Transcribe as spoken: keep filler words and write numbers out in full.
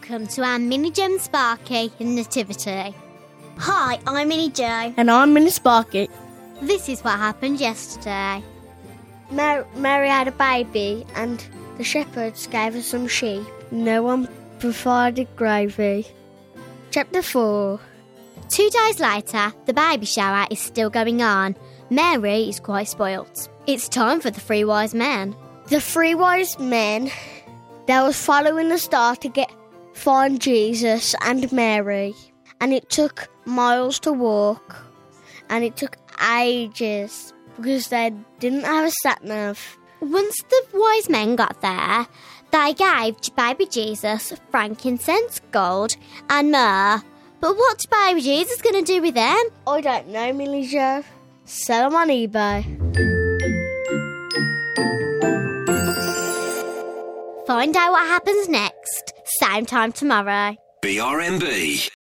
Welcome to our Mini Jo and Sparky Nativity. Hi, I'm Mini Jo. And I'm Mini Sparky. This is what happened yesterday. Mar- Mary had a baby and the shepherds gave her some sheep. No one provided gravy. Chapter four. Two days later, the baby shower is still going on. Mary is quite spoilt. It's time for the three wise men. The three wise men, they was following the star to get find Jesus and Mary. And it took miles to walk. And it took ages because they didn't have a sat-nav. Once the wise men got there, they gave baby Jesus frankincense, gold and myrrh. But what's baby Jesus going to do with them? I don't know, Mini Jo. Sell them on eBay. Find out what happens next, same time tomorrow. B R M B.